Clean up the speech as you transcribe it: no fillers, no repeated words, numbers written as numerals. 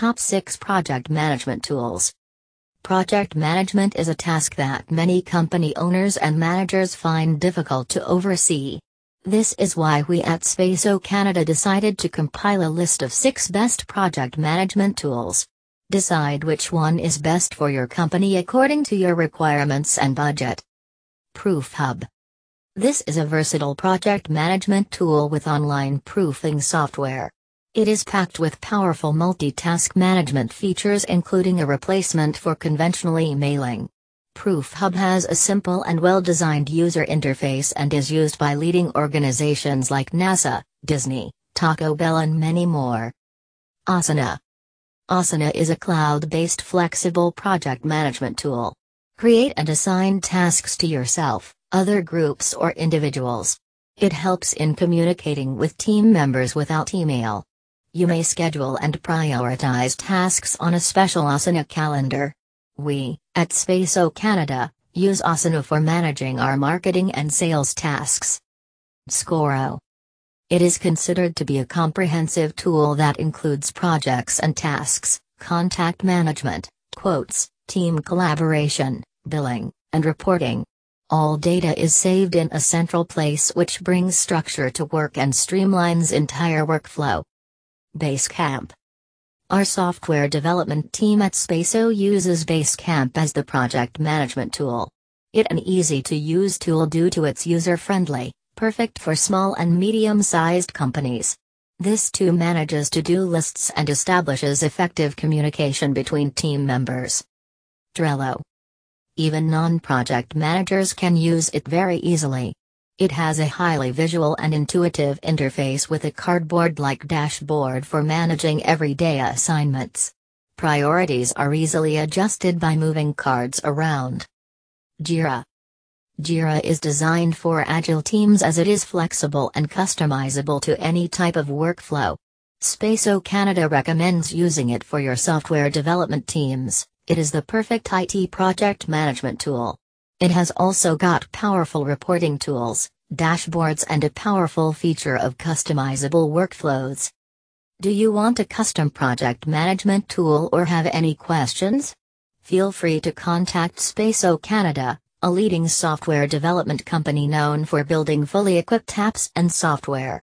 Top 6 Project Management Tools. Project management is a task that many company owners and managers find difficult to oversee. This is why we at Spaso Canada decided to compile a list of 6 best project management tools. Decide which one is best for your company according to your requirements and budget. Proof Hub. This is a versatile project management tool with online proofing software. It is packed with powerful multitask management features, including a replacement for conventional emailing. Proof Hub has a simple and well-designed user interface and is used by leading organizations like NASA, Disney, Taco Bell and many more. Asana. Asana is a cloud-based flexible project management tool. Create and assign tasks to yourself, other groups or individuals. It helps in communicating with team members without email. You may schedule and prioritize tasks on a special Asana calendar. We, at Spaso Canada, use Asana for managing our marketing and sales tasks. Scoro. It is considered to be a comprehensive tool that includes projects and tasks, contact management, quotes, team collaboration, billing, and reporting. All data is saved in a central place which brings structure to work and streamlines entire workflow. Basecamp. Our software development team at Spaso uses Basecamp as the project management tool. It's an easy-to-use tool due to its user-friendly, perfect for small and medium-sized companies. This too manages to-do lists and establishes effective communication between team members. Trello. Even non-project managers can use it very easily. It has a highly visual and intuitive interface with a cardboard-like dashboard for managing everyday assignments. Priorities are easily adjusted by moving cards around. Jira. Jira is designed for agile teams as it is flexible and customizable to any type of workflow. Spaso Canada recommends using it for your software development teams. It is the perfect IT project management tool. It has also got powerful reporting tools, dashboards and a powerful feature of customizable workflows. Do you want a custom project management tool or have any questions? Feel free to contact Spaso Canada, a leading software development company known for building fully equipped apps and software.